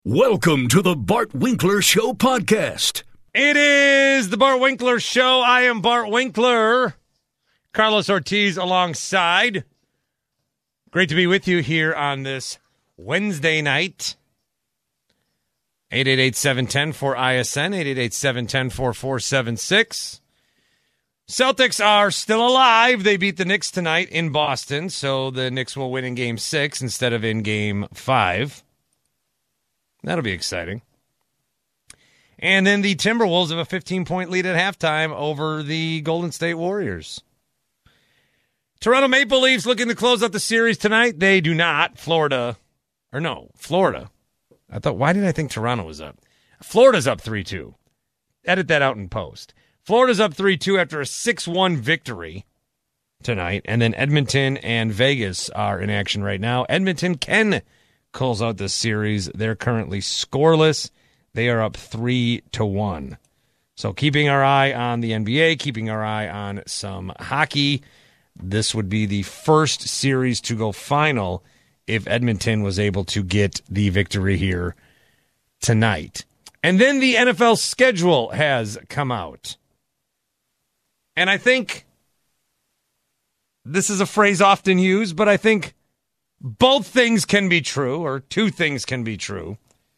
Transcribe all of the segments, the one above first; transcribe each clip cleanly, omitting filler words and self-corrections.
Welcome to the Bart Winkler Show podcast. It is the Bart Winkler Show. I am Bart Winkler. Carlos Ortiz alongside. Great to be with you here on this Wednesday night. 888-710-4ISN, 888-710-4476. Celtics are still alive. They beat the Knicks tonight in Boston, so the Knicks will win in Game 6 instead of in Game 5. That'll be exciting. And then the Timberwolves have a 15-point lead at halftime over the Golden State Warriors. Toronto Maple Leafs looking to close out the series tonight. They do not. Florida. Why did I think Toronto was up? Florida's up 3-2. Edit that out in post. Florida's up 3-2 after a 6-1 victory tonight. And then Edmonton and Vegas are in action right now. Edmonton can close out this series. They're currently scoreless. They are up 3-1. So keeping our eye on the NBA, keeping our eye on some hockey. This would be the first series to go final if Edmonton was able to get the victory here tonight. And then the NFL schedule has come out. And I think this is a phrase often used, but I think both things can be true, or two things can be true.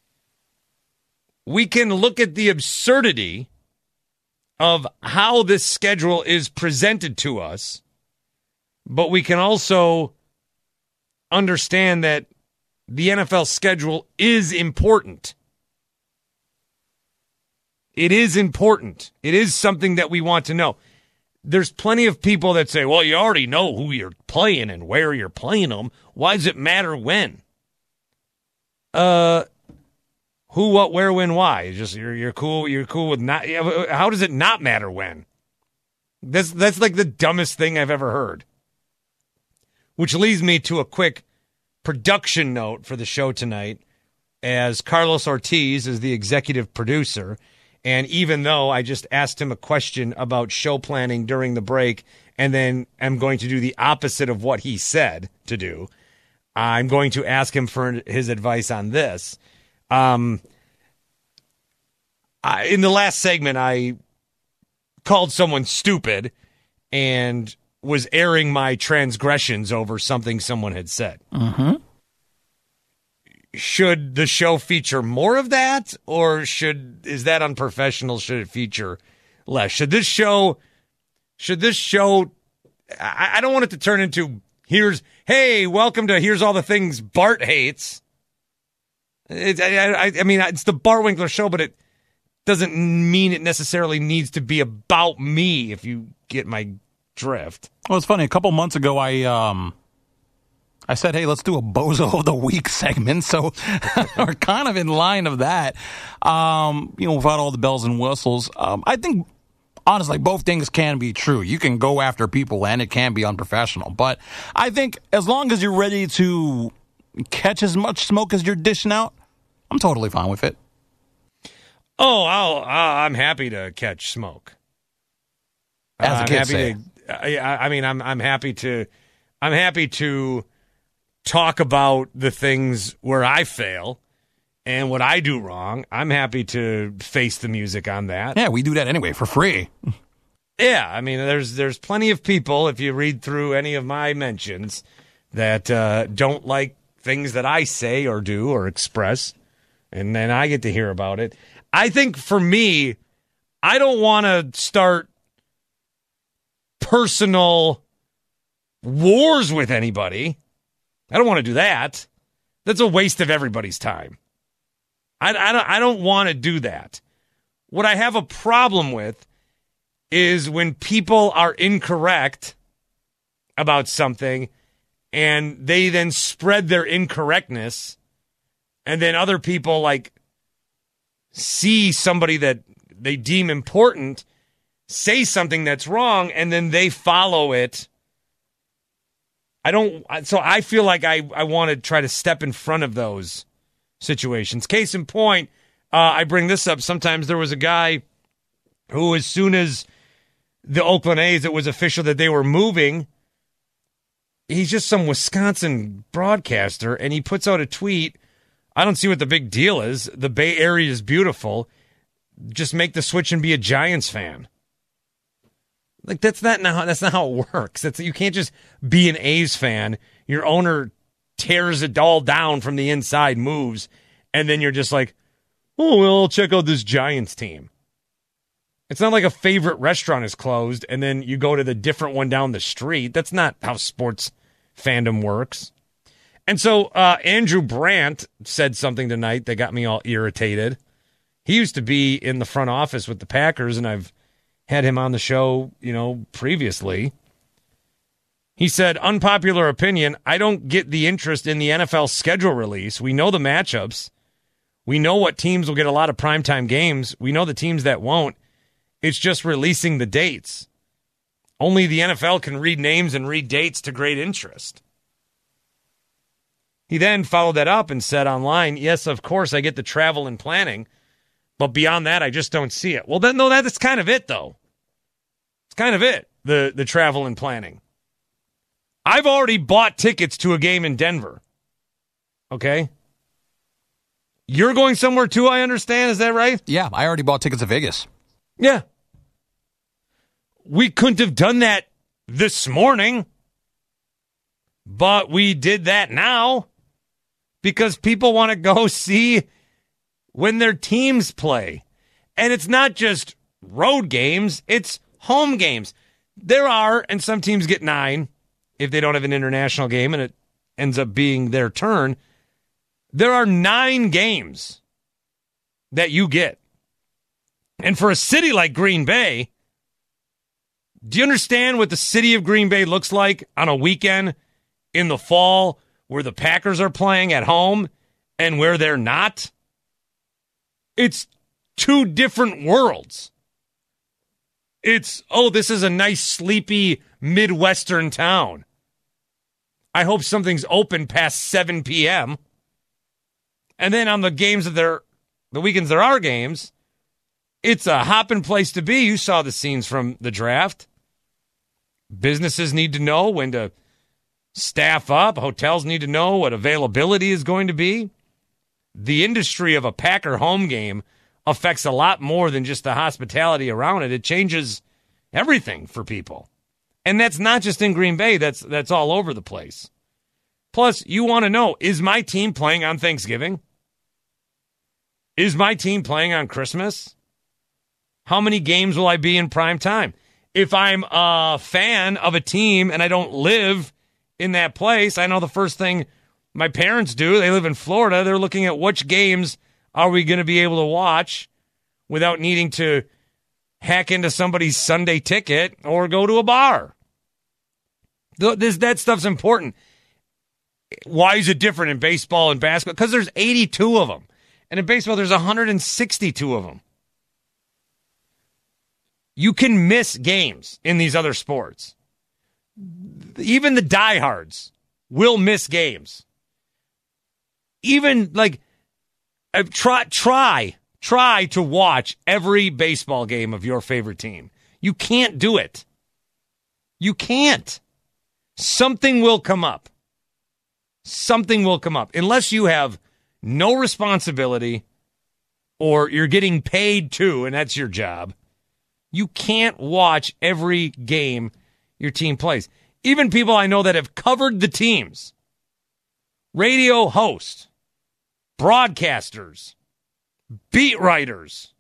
We can look at the absurdity of how this schedule is presented to us, but we can also understand that the NFL schedule is important. It is important. It is something that we want to know. There's plenty of people that say, well, you already know who you're playing and where you're playing them. Why does it matter when? Who, what, where, when, why? Just you're cool with not. How does it not matter when? That's like the dumbest thing I've ever heard. Which leads me to a quick production note for the show tonight, as Carlos Ortiz is the executive producer. And even though I just asked him a question about show planning during the break, and then I'm going to do the opposite of what he said to do, I'm going to ask him for his advice on this. In the last segment, I called someone stupid and was airing my transgressions over something someone had said. Mm-hmm. Should the show feature more of that, or is that unprofessional? Should it feature less? Should this show, I don't want it to turn into, welcome to Here's All the Things Bart Hates. I mean, it's the Bart Winkler Show, but it doesn't mean it necessarily needs to be about me, if you get my drift. Well, it's funny. A couple months ago, I said, hey, let's do a Bozo of the Week segment. So we're kind of in line of that, without all the bells and whistles. I think, honestly, both things can be true. You can go after people and it can be unprofessional. But I think as long as you're ready to catch as much smoke as you're dishing out, I'm totally fine with it. Oh, I'm happy to catch smoke. As the kids say. I'm happy to talk about the things where I fail and what I do wrong. I'm happy to face the music on that. Yeah, we do that anyway for free. Yeah, I mean, there's plenty of people, if you read through any of my mentions, that don't like things that I say or do or express, and then I get to hear about it. I think for me, I don't want to start personal wars with anybody. I don't want to do that. That's a waste of everybody's time. I don't want to do that. What I have a problem with is when people are incorrect about something and they then spread their incorrectness, and then other people see somebody that they deem important say something that's wrong, and then they follow it. So I feel like I want to try to step in front of those situations. Case in point, I bring this up. Sometimes there was a guy who, as soon as the Oakland A's, it was official that they were moving, he's just some Wisconsin broadcaster, and he puts out a tweet I don't see what the big deal is. The Bay Area is beautiful. Just make the switch and be a Giants fan. Like, that's not how it works. You can't just be an A's fan. Your owner tears it all down from the inside, moves, and then you're just like, oh, well, I'll check out this Giants team. It's not like a favorite restaurant is closed and then you go to the different one down the street. That's not how sports fandom works. And so Andrew Brandt said something tonight that got me all irritated. He used to be in the front office with the Packers, and I've had him on the show, previously. He said, unpopular opinion, I don't get the interest in the NFL schedule release. We know the matchups. We know what teams will get a lot of primetime games. We know the teams that won't. It's just releasing the dates. Only the NFL can read names and read dates to great interest. He then followed that up and said online, yes, of course, I get the travel and planning, but beyond that, I just don't see it. Well, then, no, that's kind of it, though. It's kind of it, the travel and planning. I've already bought tickets to a game in Denver. Okay? You're going somewhere too, I understand. Is that right? Yeah, I already bought tickets to Vegas. Yeah. We couldn't have done that this morning, but we did that now because people want to go see when their teams play. And it's not just road games, it's home games. There are, and some teams get 9 if they don't have an international game and it ends up being their turn. There are 9 games that you get. And for a city like Green Bay, do you understand what the city of Green Bay looks like on a weekend in the fall where the Packers are playing at home and where they're not? It's 2 different worlds. It's, this is a nice, sleepy, Midwestern town. I hope something's open past 7 p.m. And then on the games the weekends there are games, it's a hopping place to be. You saw the scenes from the draft. Businesses need to know when to staff up. Hotels need to know what availability is going to be. The industry of a Packer home game affects a lot more than just the hospitality around it. It changes everything for people. And that's not just in Green Bay. That's all over the place. Plus, you want to know, is my team playing on Thanksgiving? Is my team playing on Christmas? How many games will I be in prime time? If I'm a fan of a team and I don't live in that place, I know the first thing my parents do, they live in Florida, they're looking at which games are we going to be able to watch without needing to hack into somebody's Sunday ticket or go to a bar. That stuff's important. Why is it different in baseball and basketball? Because there's 82 of them. And in baseball, there's 162 of them. You can miss games in these other sports. Even the diehards will miss games. Even try to watch every baseball game of your favorite team. You can't do it. You can't. Something will come up. Something will come up. Unless you have no responsibility or you're getting paid to, and that's your job. You can't watch every game your team plays. Even people I know that have covered the teams, radio hosts, broadcasters, beat writers,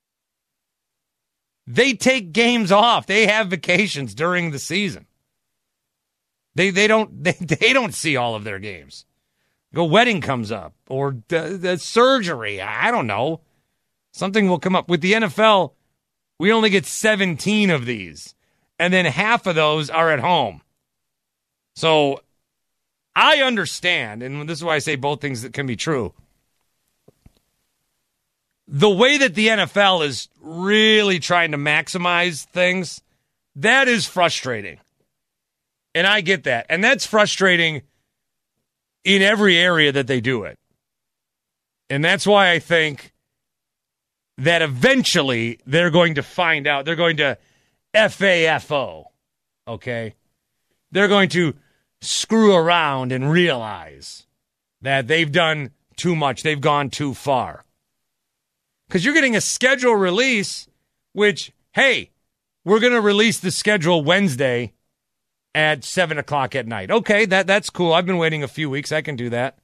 they take games off. They have vacations during the season. They don't see all of their games. A wedding comes up or the surgery. I don't know. Something will come up. With the NFL, we only get 17 of these, and then half of those are at home. So I understand, and this is why I say both things that can be true. The way that the NFL is really trying to maximize things, that is frustrating. And I get that. And that's frustrating in every area that they do it. And that's why I think that eventually they're going to find out. They're going to FAFO, okay? They're going to screw around and realize that they've done too much. They've gone too far. Because you're getting a schedule release, which, hey, we're going to release the schedule Wednesday at 7 o'clock at night. Okay, that's cool. I've been waiting a few weeks. I can do that.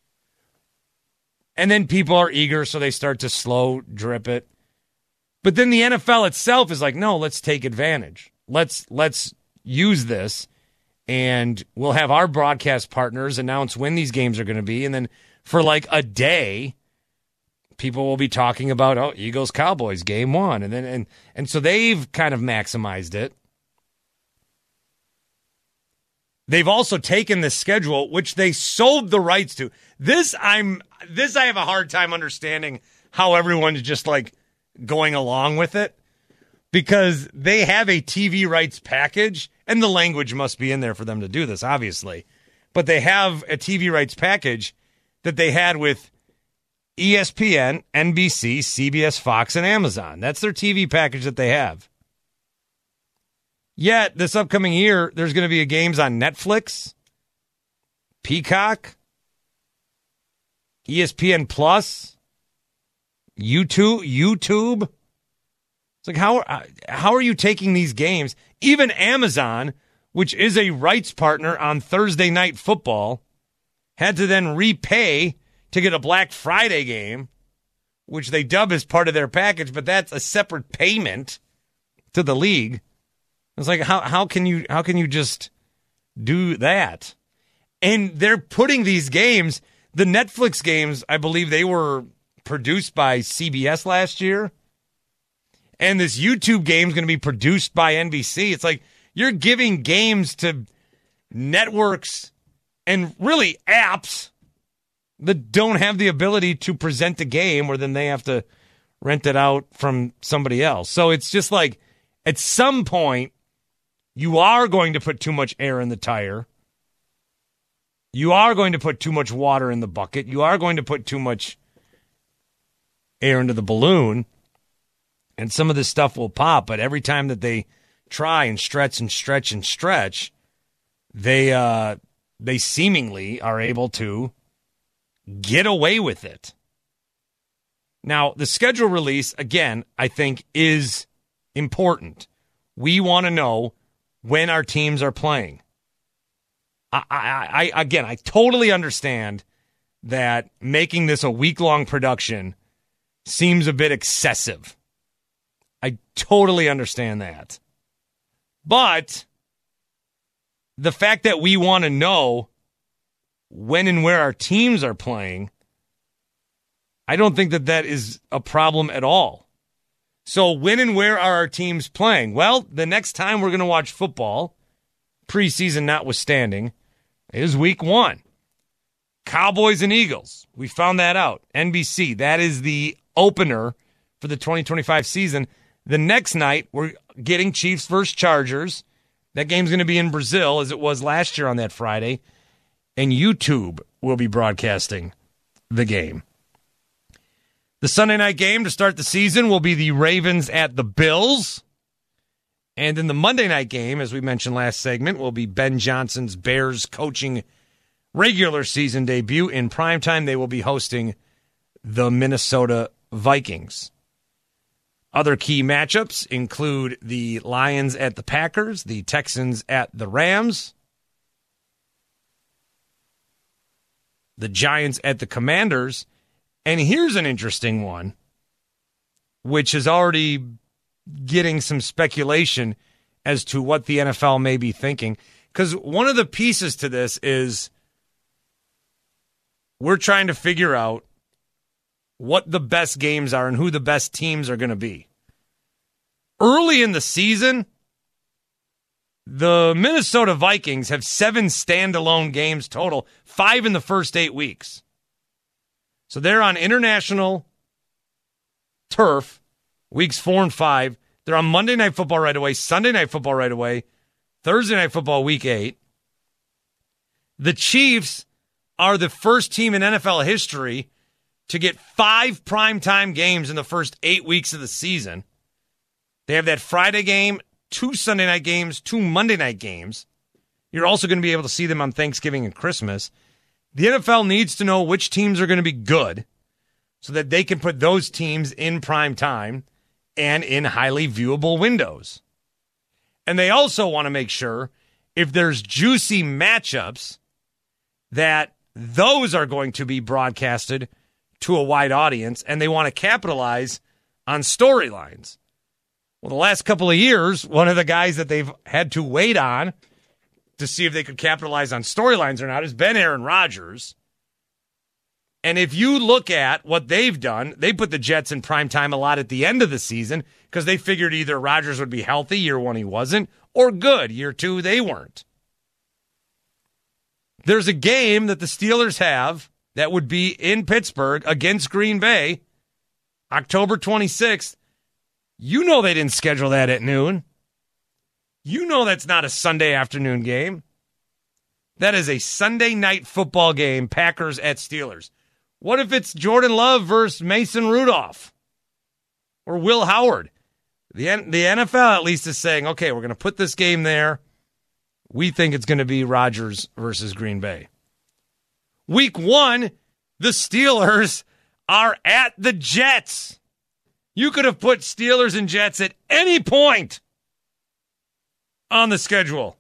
And then people are eager, so they start to slow drip it. But then the NFL itself is like, no, let's take advantage. Let's use this, and we'll have our broadcast partners announce when these games are going to be. And then for like a day, people will be talking about, Eagles-Cowboys, game one. And so they've kind of maximized it. They've also taken the schedule, which they sold the rights to. This I have a hard time understanding how everyone's just like going along with it, because they have a TV rights package, and the language must be in there for them to do this, obviously. But they have a TV rights package that they had with ESPN, NBC, CBS, Fox, and Amazon. That's their TV package that they have. Yet, this upcoming year, there's going to be games on Netflix, Peacock, ESPN Plus, YouTube. It's like, how are you taking these games? Even Amazon, which is a rights partner on Thursday Night Football, had to then repay to get a Black Friday game, which they dub as part of their package, but that's a separate payment to the league. It's like, how can you just do that? And they're putting these games, the Netflix games, I believe they were produced by CBS last year. And this YouTube game is going to be produced by NBC. It's like you're giving games to networks and really apps that don't have the ability to present a game, where then they have to rent it out from somebody else. So it's just like, at some point, you are going to put too much air in the tire. You are going to put too much water in the bucket. You are going to put too much air into the balloon. And some of this stuff will pop. But every time that they try and stretch, they seemingly are able to get away with it. Now, the schedule release, again, I think is important. We want to know when our teams are playing. I totally understand that making this a week-long production seems a bit excessive. I totally understand that. But the fact that we want to know when and where our teams are playing, I don't think that is a problem at all. So when and where are our teams playing? Well, the next time we're going to watch football, preseason notwithstanding, is week 1. Cowboys and Eagles. We found that out. NBC. That is the opener for the 2025 season. The next night, we're getting Chiefs versus Chargers. That game's going to be in Brazil, as it was last year on that Friday. And YouTube will be broadcasting the game. The Sunday night game to start the season will be the Ravens at the Bills. And then the Monday night game, as we mentioned last segment, will be Ben Johnson's Bears coaching regular season debut. In primetime, they will be hosting the Minnesota Vikings. Other key matchups include the Lions at the Packers, the Texans at the Rams, the Giants at the Commanders. And here's an interesting one, which is already getting some speculation as to what the NFL may be thinking. Because one of the pieces to this is we're trying to figure out what the best games are and who the best teams are going to be. Early in the season, the Minnesota Vikings have 7 standalone games total, 5 in the first 8 weeks. So they're on international turf, weeks 4 and 5. They're on Monday Night Football right away, Sunday Night Football right away, Thursday Night Football week 8. The Chiefs are the first team in NFL history to get 5 primetime games in the first 8 weeks of the season. They have that Friday game, 2 Sunday night games, 2 Monday night games. You're also going to be able to see them on Thanksgiving and Christmas. The NFL needs to know which teams are going to be good so that they can put those teams in prime time and in highly viewable windows. And they also want to make sure if there's juicy matchups that those are going to be broadcasted to a wide audience, and they want to capitalize on storylines. Well, the last couple of years, one of the guys that they've had to wait on to see if they could capitalize on storylines or not has been Aaron Rodgers. And if you look at what they've done, they put the Jets in primetime a lot at the end of the season because they figured either Rodgers would be healthy year one he wasn't, or good year two they weren't. There's a game that the Steelers have that would be in Pittsburgh against Green Bay, October 26th. You know they didn't schedule that at noon. You know that's not a Sunday afternoon game. That is a Sunday night football game, Packers at Steelers. What if it's Jordan Love versus Mason Rudolph or Will Howard? The NFL at least is saying, okay, we're going to put this game there. We think it's going to be Rodgers versus Green Bay. Week 1, the Steelers are at the Jets. You could have put Steelers and Jets at any point on the schedule.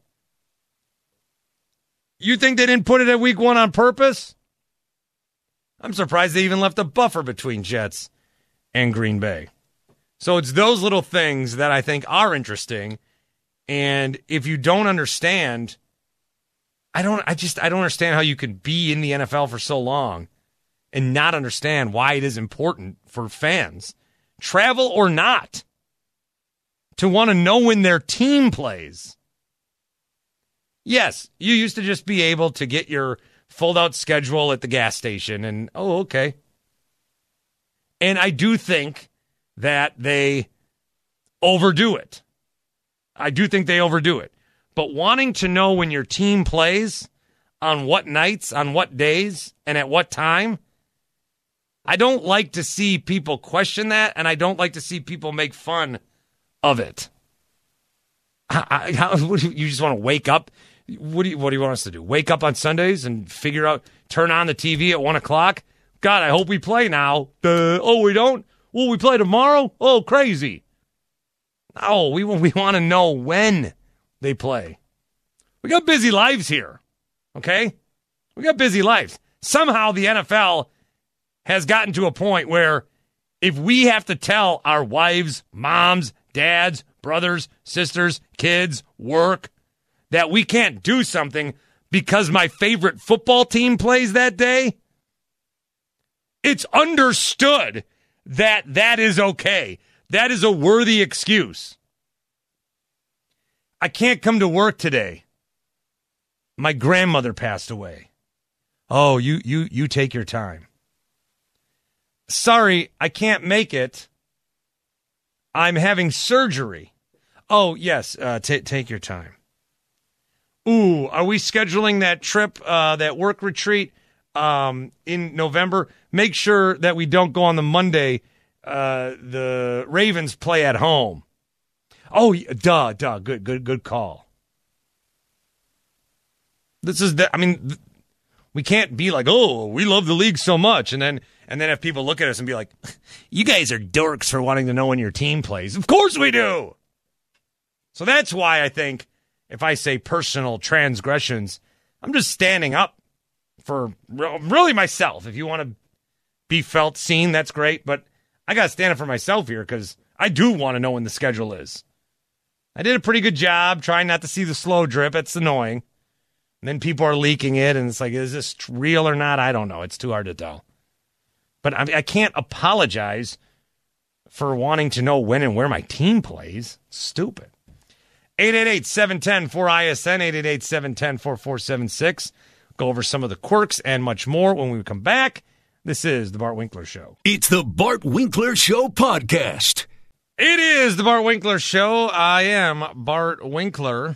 You think they didn't put it at week 1 on purpose? I'm surprised they even left a buffer between Jets and Green Bay. So it's those little things that I think are interesting. And if you don't understand, I don't understand how you could be in the NFL for so long and not understand why it is important for fans, travel or not, to want to know when their team plays. Yes, you used to just be able to get your fold-out schedule at the gas station and, oh, okay. And I do think that they overdo it. I do think they overdo it. But wanting to know when your team plays, on what nights, on what days, and at what time, I don't like to see people question that, and I don't like to see people make fun of it. You just want to wake up? What do you want us to do? Wake up on Sundays and figure out, turn on the TV at 1 o'clock? God, I hope we play now. Oh, we don't? Will we play tomorrow? Oh, crazy. No, we want to know when they play. We got busy lives here, okay? We got busy lives. Somehow the NFL has gotten to a point where if we have to tell our wives, moms, dads, brothers, sisters, kids, work, that we can't do something because my favorite football team plays that day, it's understood that that is okay. That is a worthy excuse. I can't come to work today. My grandmother passed away. Oh, you take your time. Sorry, I can't make it. I'm having surgery. Oh, yes, take your time. Ooh, are we scheduling that trip, that work retreat in November? Make sure that we don't go on the Monday. The Ravens play at home. Oh, duh. Good call. We can't be like, oh, we love the league so much, and then have people look at us and be like, you guys are dorks for wanting to know when your team plays. Of course we do. So that's why I think if I say personal transgressions, I'm just standing up for really myself. If you want to be felt seen, that's great, but I got to stand up for myself here because I do want to know when the schedule is. I did a pretty good job trying not to see the slow drip. It's annoying. And then people are leaking it, and it's like, is this real or not? I don't know. It's too hard to tell. But I can't apologize for wanting to know when and where my team plays. Stupid. 888-710-4ISN, 888-710-4476. Go over some of the quirks and much more when we come back. This is The Bart Winkler Show. It's The Bart Winkler Show podcast. It is The Bart Winkler Show. I am Bart Winkler.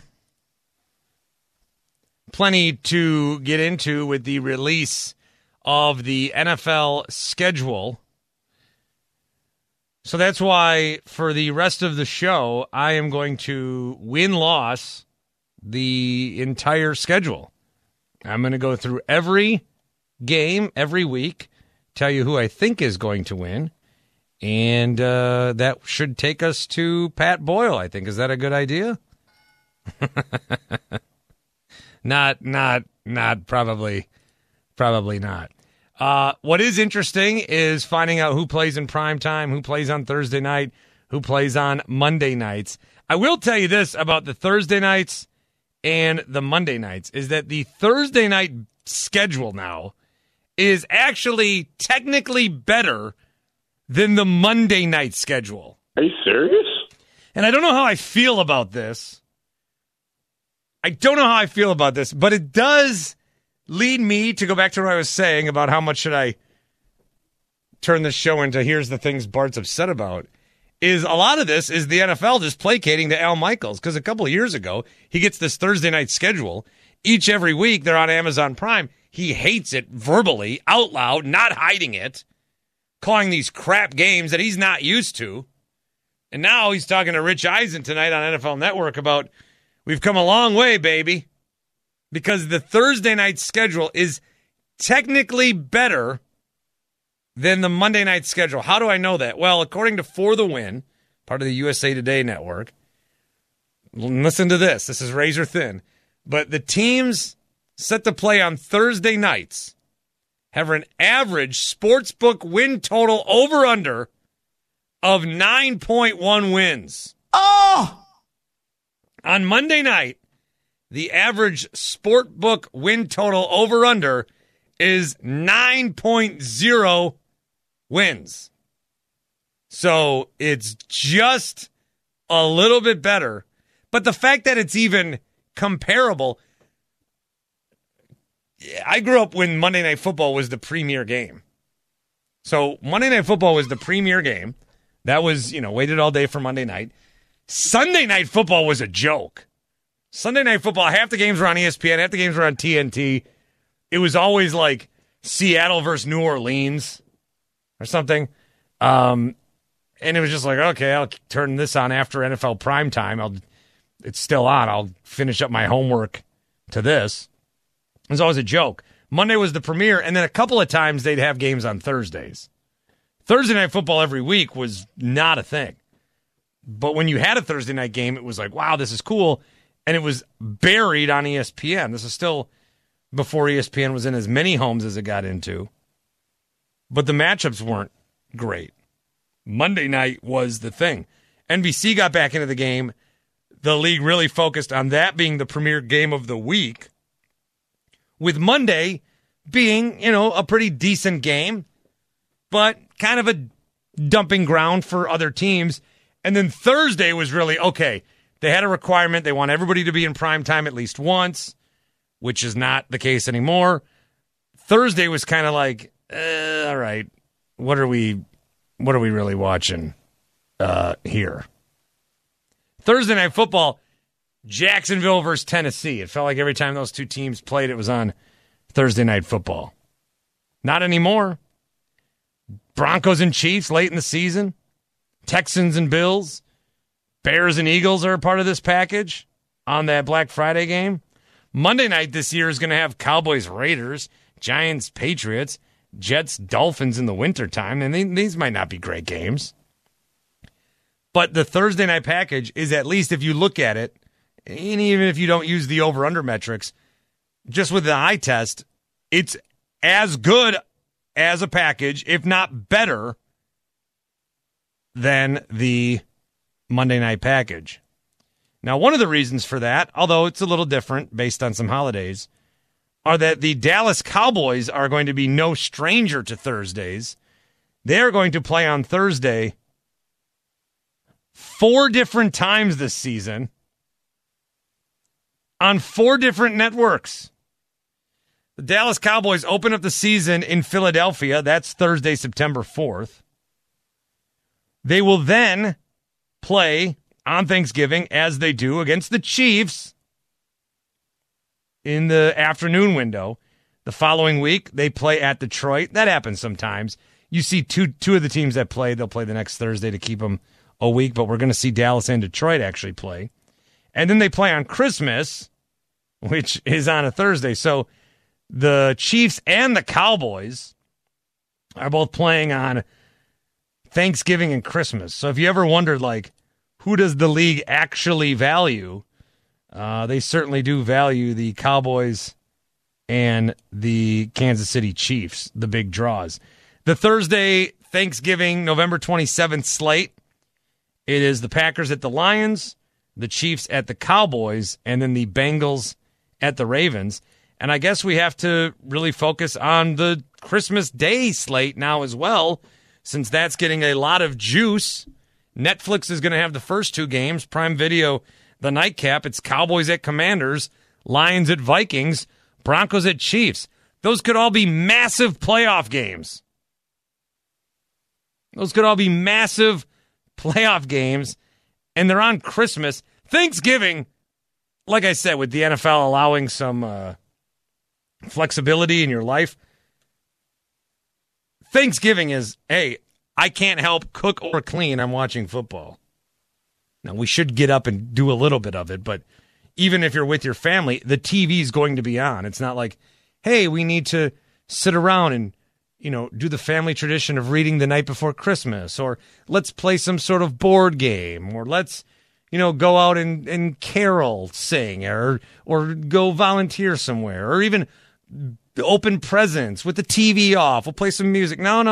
Plenty to get into with the release of the NFL schedule. So that's why for the rest of the show, I am going to win-loss the entire schedule. I'm going to go through every game every week, tell you who I think is going to win, and that should take us to Pat Boyle, I think. Is that a good idea? Not probably not. What is interesting is finding out who plays in prime time, who plays on Thursday night, who plays on Monday nights. I will tell you this about the Thursday nights and the Monday nights, is that the Thursday night schedule now is actually technically better than the Monday night schedule. Are you serious? And I don't know how I feel about this. But it does lead me to go back to what I was saying about how much should I turn this show into here's the things Bart's upset about. Is a lot of this is the NFL just placating to Al Michaels, because a couple of years ago, he gets this Thursday night schedule. Every week, they're on Amazon Prime. He hates it verbally, out loud, not hiding it, calling these crap games that he's not used to. And now he's talking to Rich Eisen tonight on NFL Network about, we've come a long way, baby, because the Thursday night schedule is technically better than the Monday night schedule. How do I know that? Well, according to For the Win, part of the USA Today network, listen to this. This is razor thin. But the teams set to play on Thursday nights have an average sportsbook win total over-under of 9.1 wins. Oh! On Monday night, the average sportbook win total over-under is 9.0 wins. So it's just a little bit better. But the fact that it's even comparable, I grew up when Monday Night Football was the premier game. So Monday Night Football was the premier game. That was, waited all day for Monday night. Sunday Night Football was a joke. Sunday Night Football, half the games were on ESPN, half the games were on TNT. It was always like Seattle versus New Orleans or something. And it was just like, okay, I'll turn this on after NFL primetime. It's still on. I'll finish up my homework to this. It was always a joke. Monday was the premiere, and then a couple of times they'd have games on Thursdays. Thursday Night Football every week was not a thing. But when you had a Thursday night game, it was like, wow, this is cool. And it was buried on ESPN. This is still before ESPN was in as many homes as it got into. But the matchups weren't great. Monday night was the thing. NBC got back into the game. The league really focused on that being the premier game of the week, with Monday being, a pretty decent game, but kind of a dumping ground for other teams. And then Thursday was really, okay, they had a requirement. They want everybody to be in prime time at least once, which is not the case anymore. Thursday was kind of like, all right, what are we really watching here? Thursday Night Football, Jacksonville versus Tennessee. It felt like every time those two teams played, it was on Thursday Night Football. Not anymore. Broncos and Chiefs late in the season. Texans and Bills. Bears and Eagles are a part of this package on that Black Friday game. Monday night this year is going to have Cowboys, Raiders, Giants, Patriots, Jets, Dolphins in the wintertime. And these might not be great games. But the Thursday night package is, at least if you look at it, and even if you don't use the over-under metrics, just with the eye test, it's as good as a package, if not better, than the Monday night package. Now, one of the reasons for that, although it's a little different based on some holidays, are that the Dallas Cowboys are going to be no stranger to Thursdays. They're going to play on Thursday 4 different times this season on 4 different networks. The Dallas Cowboys open up the season in Philadelphia. That's Thursday, September 4th. They will then play on Thanksgiving, as they do, against the Chiefs in the afternoon window. The following week, they play at Detroit. That happens sometimes. You see two of the teams that play, they'll play the next Thursday to keep them a week, but we're going to see Dallas and Detroit actually play. And then they play on Christmas, which is on a Thursday. So The Chiefs and the Cowboys are both playing on Thanksgiving and Christmas. So if you ever wondered, like, who does the league actually value, they certainly do value the Cowboys and the Kansas City Chiefs, the big draws. The Thursday, Thanksgiving, November 27th slate, it is the Packers at the Lions, the Chiefs at the Cowboys, and then the Bengals at the Ravens. And I guess we have to really focus on the Christmas Day slate now as well, since that's getting a lot of juice. Netflix is going to have the first two games. Prime Video, the nightcap. It's Cowboys at Commanders, Lions at Vikings, Broncos at Chiefs. Those could all be massive playoff games. Those could all be massive playoff games, and they're on Christmas. Thanksgiving, like I said, with the NFL allowing some flexibility in your life, Thanksgiving is, hey, I can't help cook or clean. I'm watching football. Now, we should get up and do a little bit of it, but even if you're with your family, the TV is going to be on. It's not like, hey, we need to sit around and, do the family tradition of reading the night before Christmas, or let's play some sort of board game, or let's, go out and carol sing, or go volunteer somewhere, or even open presents with the TV off. We'll play some music. No.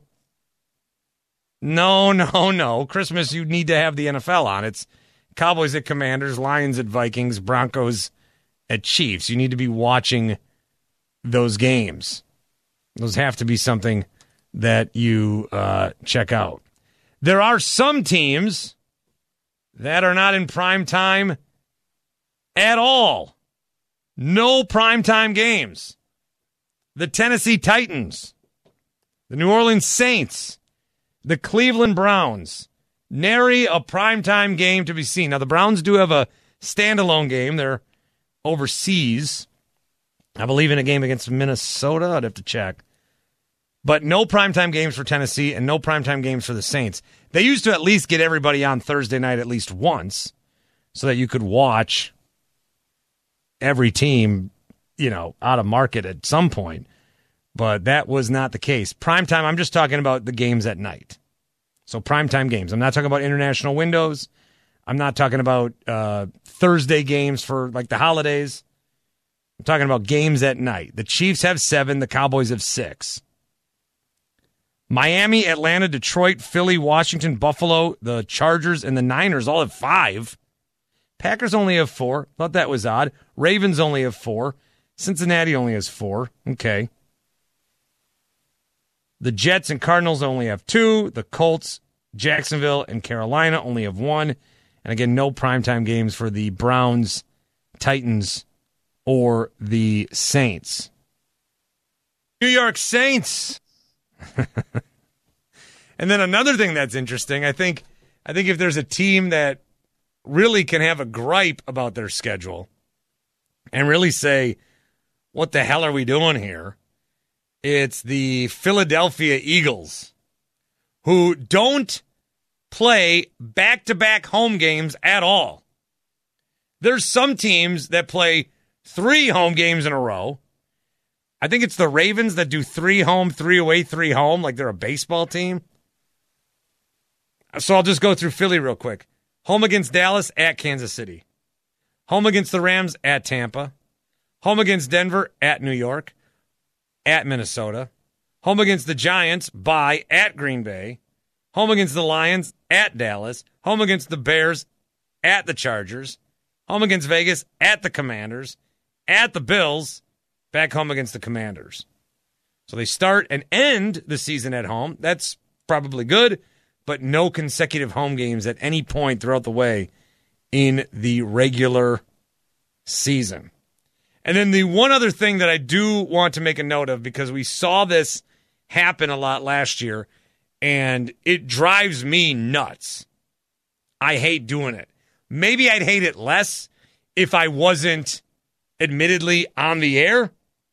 Christmas, you need to have the NFL on. It's Cowboys at Commanders, Lions at Vikings, Broncos at Chiefs. You need to be watching those games. Those have to be something that you check out. There are some teams that are not in prime time at all. No primetime games. The Tennessee Titans, the New Orleans Saints, the Cleveland Browns. Nary a primetime game to be seen. Now, the Browns do have a standalone game. They're overseas. I believe in a game against Minnesota. I'd have to check. But no primetime games for Tennessee and no primetime games for the Saints. They used to at least get everybody on Thursday night at least once so that you could watch every team, out of market at some point. But that was not the case. Primetime, I'm just talking about the games at night. So primetime games. I'm not talking about international windows. I'm not talking about Thursday games for like the holidays. I'm talking about games at night. The Chiefs have 7. The Cowboys have 6. Miami, Atlanta, Detroit, Philly, Washington, Buffalo, the Chargers, and the Niners all have 5. Packers only have 4. Thought that was odd. Ravens only have 4. Cincinnati only has 4. Okay. The Jets and Cardinals only have 2. The Colts, Jacksonville, and Carolina only have 1. And again, no primetime games for the Browns, Titans, or the Saints. New York Saints. And then another thing that's interesting, I think if there's a team that really can have a gripe about their schedule and really say, what the hell are we doing here? It's the Philadelphia Eagles, who don't play back-to-back home games at all. There's some teams that play 3 home games in a row. I think it's the Ravens that do 3 home, 3 away, 3 home, like they're a baseball team. So I'll just go through Philly real quick. Home against Dallas, at Kansas City. Home against the Rams, at Tampa. Home against Denver, at New York. At Minnesota. Home against the Giants, at Green Bay. Home against the Lions, at Dallas. Home against the Bears, at the Chargers. Home against Vegas, at the Commanders. At the Bills, back home against the Commanders. So they start and end the season at home. That's probably good, but no consecutive home games at any point throughout the way in the regular season. And then the one other thing that I do want to make a note of, because we saw this happen a lot last year, and it drives me nuts. I hate doing it. Maybe I'd hate it less if I wasn't admittedly on the air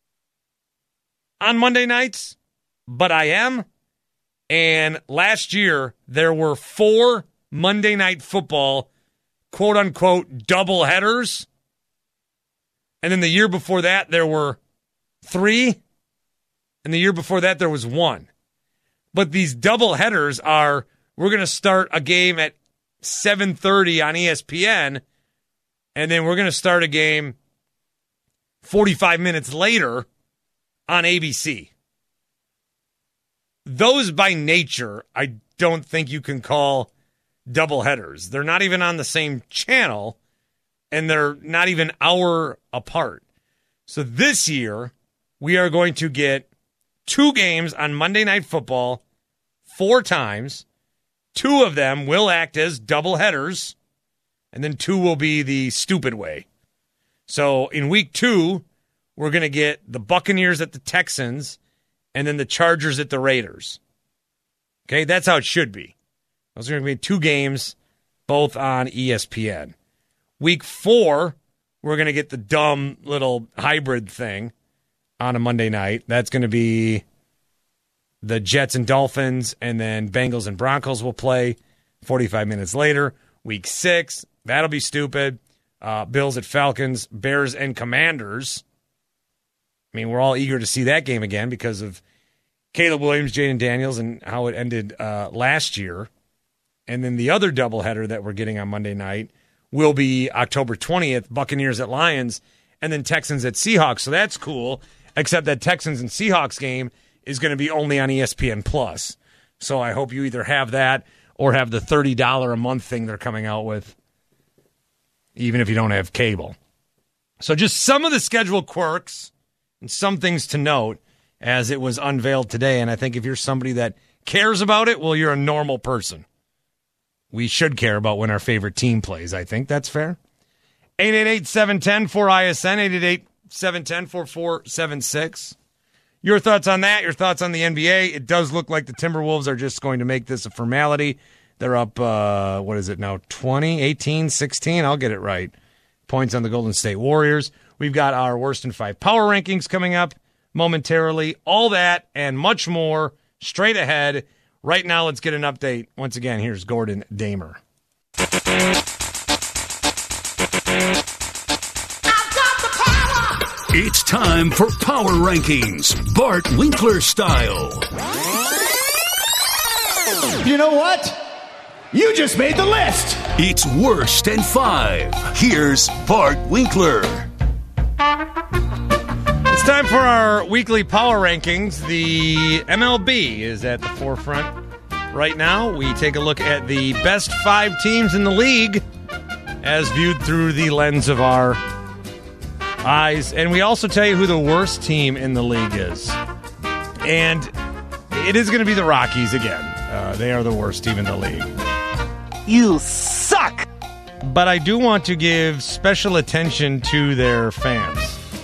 on Monday nights, but I am. And last year, there were 4 Monday Night Football, quote-unquote, doubleheaders. And then the year before that, there were 3, and the year before that there was 1. But these double headers are, we're going to start a game at 7:30 on ESPN, and then we're going to start a game 45 minutes later on ABC. Those by nature, I don't think you can call double headers. They're not even on the same channel, and they're not even an hour apart. So this year, we are going to get 2 games on Monday Night Football 4 times. 2 of them will act as double headers, and then 2 will be the stupid way. So in week 2, we're going to get the Buccaneers at the Texans, and then the Chargers at the Raiders. Okay, that's how it should be. Those are going to be 2 games, both on ESPN. Week 4, we're going to get the dumb little hybrid thing on a Monday night. That's going to be the Jets and Dolphins, and then Bengals and Broncos will play 45 minutes later. Week 6, that'll be stupid. Bills at Falcons, Bears and Commanders. I mean, we're all eager to see that game again because of Caleb Williams, Jaden Daniels, and how it ended last year. And then the other doubleheader that we're getting on Monday night will be October 20th, Buccaneers at Lions, and then Texans at Seahawks. So that's cool, except that Texans and Seahawks game is going to be only on ESPN+. So I hope you either have that or have the $30 a month thing they're coming out with, even if you don't have cable. So just some of the schedule quirks and some things to note as it was unveiled today. And I think if you're somebody that cares about it, well, you're a normal person. We should care about when our favorite team plays. I think that's fair. 888-710-4ISN, 888-710-4476. Your thoughts on that, your thoughts on the NBA. It does look like the Timberwolves are just going to make this a formality. They're up, what is it now, 20, 18, 16? I'll get it right. Points on the Golden State Warriors. We've got our worst in 5 power rankings coming up momentarily. All that and much more straight ahead. Right now, let's get an update. Once again, here's Gordon Damer. It's time for Power Rankings, Bart Winkler style. You know what? You just made the list. It's worst and 5. Here's Bart Winkler. It's time for our weekly Power Rankings. The MLB is at the forefront right now. We take a look at the best 5 teams in the league as viewed through the lens of our eyes, and we also tell you who the worst team in the league is. And it is going to be the Rockies again. They are the worst team in the league. You suck. But I do want to give special attention to their fans.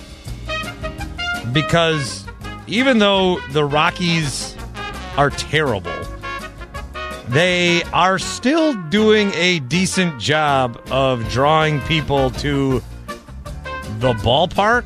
Because even though the Rockies are terrible, they are still doing a decent job of drawing people to the ballpark.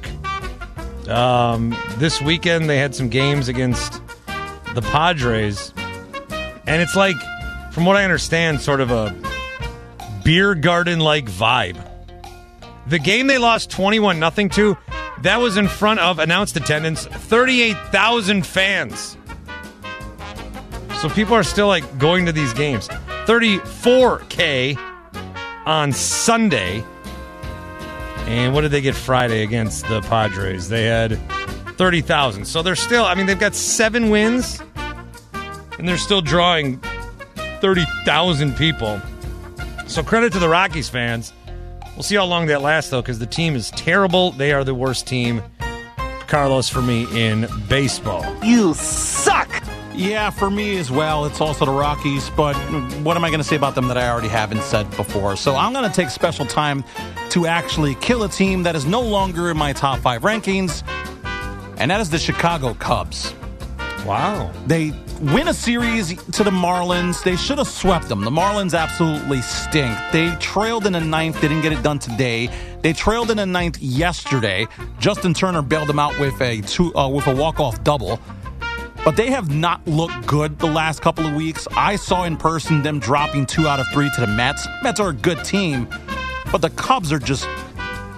This weekend they had some games against the Padres, and it's like, from what I understand, sort of a beer garden-like vibe. The game they lost 21-0 to, that was in front of announced attendance 38,000 fans. So people are still like going to these games. 34K on Sunday. And what did they get Friday against the Padres? They had 30,000. So they're still, I mean, they've got 7 wins, and they're still drawing 30,000 people. So credit to the Rockies fans. We'll see how long that lasts, though, because the team is terrible. They are the worst team, Carlos, for me, in baseball. You suck. Yeah, for me as well. It's also the Rockies, but what am I going to say about them that I already haven't said before? So I'm going to take special time to actually kill a team that is no longer in my top 5 rankings, and that is the Chicago Cubs. Wow. They win a series to the Marlins. They should have swept them. The Marlins absolutely stink. They trailed in the 9th. They didn't get it done today. They trailed in the 9th yesterday. Justin Turner bailed them out with a walk-off double. But they have not looked good the last couple of weeks. I saw in person them dropping 2 out of 3 to the Mets. Mets are a good team, but the Cubs are just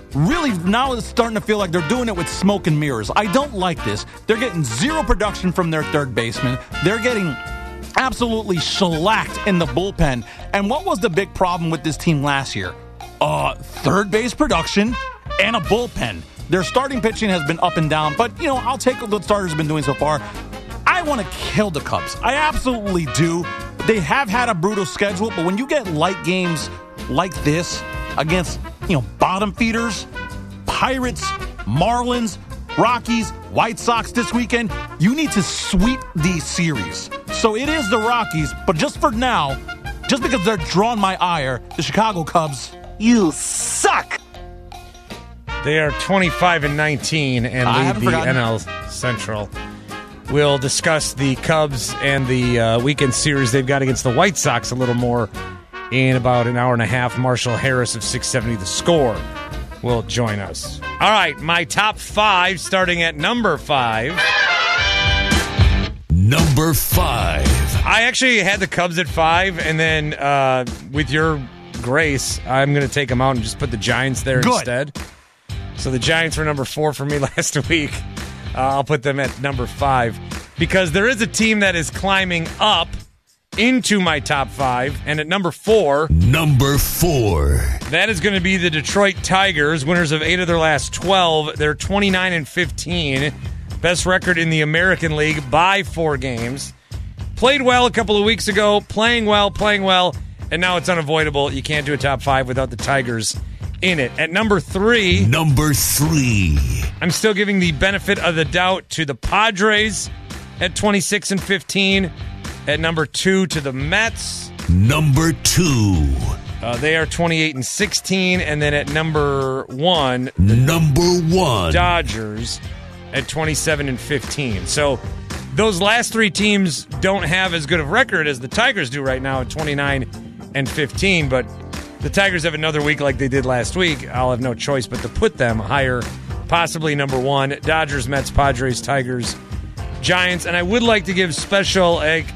really now it's starting to feel like they're doing it with smoke and mirrors. I don't like this. They're getting zero production from their third baseman. They're getting absolutely shellacked in the bullpen. And what was the big problem with this team last year? Third base production and a bullpen. Their starting pitching has been up and down, but, I'll take what the starters have been doing so far. I want to kill the Cubs. I absolutely do. They have had a brutal schedule, but when you get light games like this against, bottom feeders, Pirates, Marlins, Rockies, White Sox this weekend, you need to sweep these series. So it is the Rockies, but just for now, just because they're drawing my ire, the Chicago Cubs, you suck. They are 25-19 and lead the NL Central. We'll discuss the Cubs and the weekend series they've got against the White Sox a little more in about an hour and a half. Marshall Harris of 670 The Score will join us. All right, my top 5 starting at number 5. Number 5. I actually had the Cubs at 5, and then with your grace, I'm going to take them out and just put the Giants there instead. So the Giants were number 4 for me last week. I'll put them at number 5 because there is a team that is climbing up into my top 5, and at number 4, that is going to be the Detroit Tigers, winners of 8 of their last 12. They're 29-15, best record in the American League by 4 games. Played well a couple of weeks ago, playing well, and now it's unavoidable. You can't do a top 5 without the Tigers in it. At number 3, I'm still giving the benefit of the doubt to the Padres at 26-15. At number 2 to the Mets. Number 2. They are 28-16, and then at number 1, Dodgers at 27-15. So those last 3 teams don't have as good of a record as the Tigers do right now at 29-15, but the Tigers have another week like they did last week. I'll have no choice but to put them higher, possibly number 1. Dodgers, Mets, Padres, Tigers, Giants. And I would like to give special,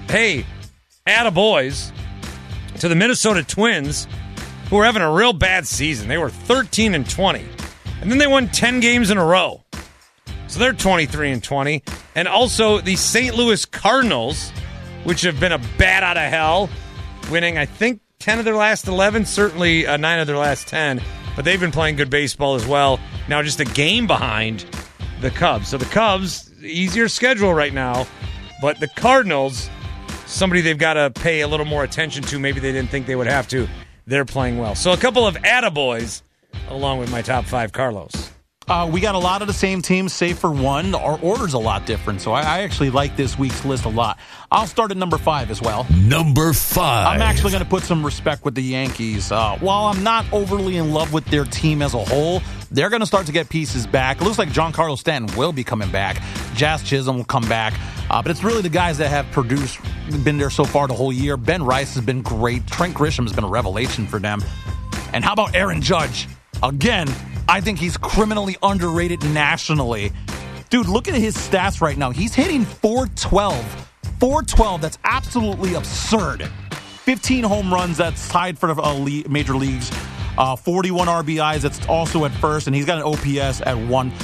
attaboys to the Minnesota Twins, who are having a real bad season. They were 13-20, and then they won 10 games in a row. So they're 23-20. And also the St. Louis Cardinals, which have been a bat out of hell, winning, I think, 10 of their last 11, certainly 9 of their last 10. But they've been playing good baseball as well. Now just a game behind the Cubs. So the Cubs, easier schedule right now. But the Cardinals, somebody they've got to pay a little more attention to. Maybe they didn't think they would have to. They're playing well. So a couple of attaboys along with my top 5, Carlos. We got a lot of the same teams, save for one. Our order's a lot different, so I actually like this week's list a lot. I'll start at number 5 as well. Number 5. I'm actually going to put some respect with the Yankees. While I'm not overly in love with their team as a whole, they're going to start to get pieces back. It looks like Giancarlo Stanton will be coming back. Jazz Chisholm will come back. But it's really the guys that have produced, been there so far the whole year. Ben Rice has been great. Trent Grisham has been a revelation for them. And how about Aaron Judge? Again, I think he's criminally underrated nationally. Dude, look at his stats right now. He's hitting .412. .412, that's absolutely absurd. 15 home runs, that's tied for major leagues. 41 RBIs, that's also at first. And he's got an OPS at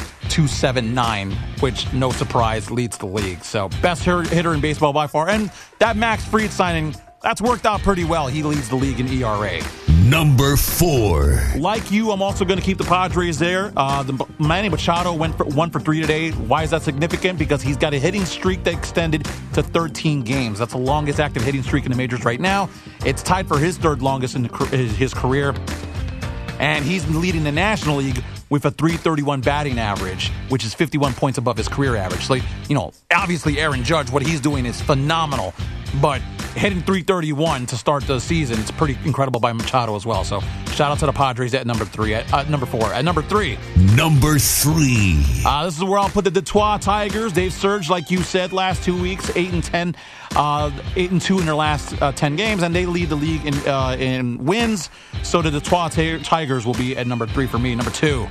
1.279, which, no surprise, leads the league. So, best hitter in baseball by far. And that Max Fried signing, that's worked out pretty well. He leads the league in ERA. Number 4. Like you, I'm also going to keep the Padres there. The Manny Machado went for 1 for 3 today. Why is that significant? Because he's got a hitting streak that extended to 13 games. That's the longest active hitting streak in the majors right now. It's tied for his third longest in his career. And he's leading the National League with a .331 batting average, which is 51 points above his career average. So, obviously Aaron Judge, what he's doing is phenomenal. But hitting .331 to start the season, it's pretty incredible by Machado as well. So shout out to the Padres at number 4. At number 3. Number 3. This is where I'll put the Detroit Tigers. They've surged, like you said, last 2 weeks, 8-10, 8-2 in their last 10 games, and they lead the league in wins. So the Detroit Tigers will be at number 3 for me. Number 2.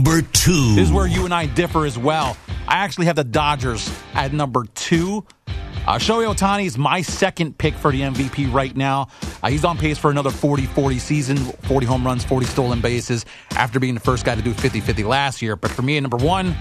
This is where you and I differ as well. I actually have the Dodgers at number 2. Shohei Ohtani is my second pick for the MVP right now. He's on pace for another 40-40 season, 40 home runs, 40 stolen bases, after being the first guy to do 50-50 last year. But for me, number one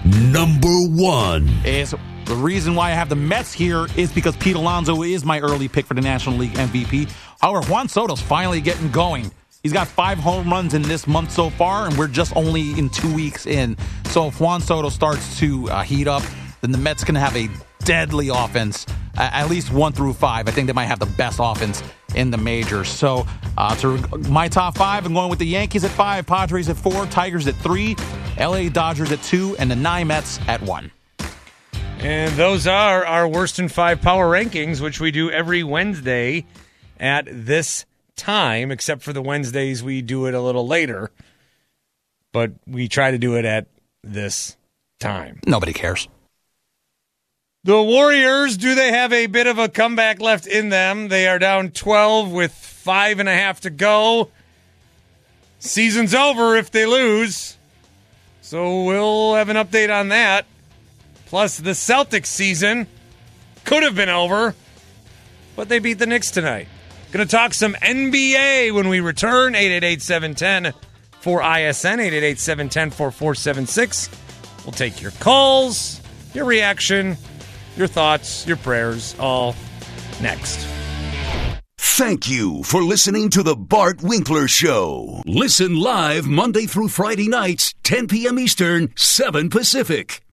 is the reason why I have the Mets here is because Pete Alonso is my early pick for the National League MVP. However, Juan Soto's finally getting going. He's got 5 home runs in this month so far, and we're just only in 2 weeks in. So if Juan Soto starts to heat up, then the Mets can have a deadly offense, at least 1 through 5. I think they might have the best offense in the majors. So to my top 5, I'm going with the Yankees at 5, Padres at 4, Tigers at 3, LA Dodgers at 2, and the 9 Mets at 1. And those are our worst in 5 power rankings, which we do every Wednesday at this time, except for the Wednesdays we do it a little later. But we try to do it at this time. Nobody cares. The Warriors, do they have a bit of a comeback left in them? They are down 12 with 5.5 to go. Season's over if they lose. So we'll have an update on that. Plus, the Celtics season could have been over, but they beat the Knicks tonight. Going to talk some NBA when we return. 888-710-4ISN, 888-710-4476. We'll take your calls, your reaction, your thoughts, your prayers, all next. Thank you for listening to the Bart Winkler Show. Listen live Monday through Friday nights, 10 p.m. Eastern, 7 Pacific.